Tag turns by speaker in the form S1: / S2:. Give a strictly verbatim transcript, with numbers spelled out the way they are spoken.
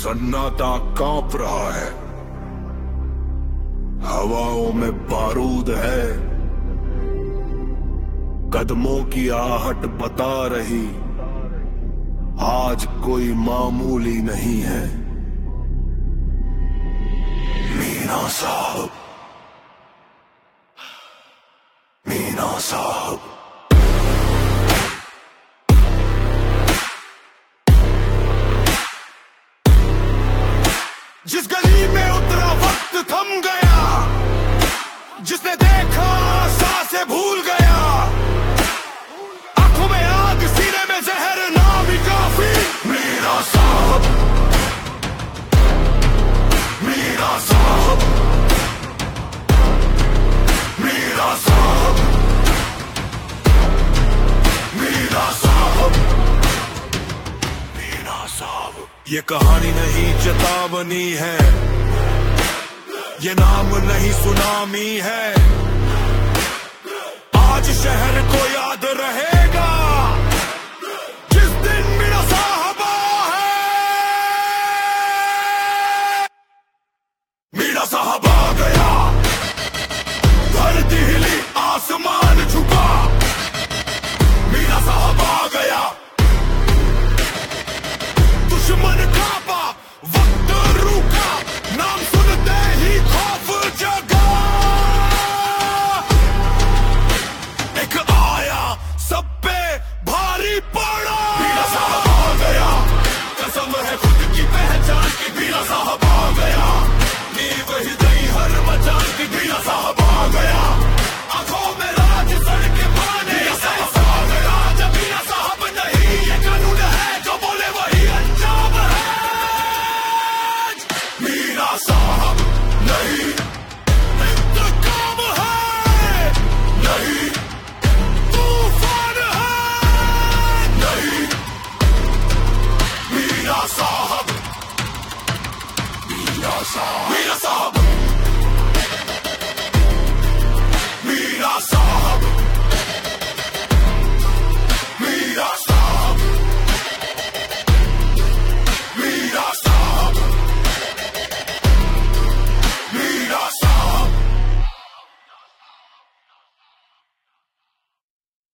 S1: सन्नाटा कांप रहा है, हवाओं में बारूद है, कदमों की आहट बता रही आज कोई मामूली नहीं है। मीना साहब, मीना साहब, जिस गली में उतरा वक्त थम गया, जिसने देखा सांसें भूल गया, आंखों में आग सीने में जहर नाम ही काफी। मीना साहब, मीना साहब, मीना साहब, मीना साहब, मीना साहब। ये कहानी नहीं चेतावनी है, ये नाम नहीं सुनामी है, आज शहर को याद रहेगा जिस दिन मीना साहब है। मीना साहब आ गया, धरती हिली आसमान झुका, मीना साहब आ गया, दुश्मन कांपा वक्त रुका, नाम सुनते ही खौफ जगा, एक आया सब पे भारी पड़ा। मीना साहब आ गया, कसम है खुद की पहचान की, मीना साहब आ गया, नींव ही गई हर मचान की, मीना साहब आ गया, आंखों में राज सड़के पाने, मीना साहब आ गया, जब मीना साहब नहीं ये कानून है, जो बोले वही अंजाम है। मीना साहब नहीं इंतकाम है, नहीं तूफान है, नहीं मीना साहब, मीना साहब, मीना साहब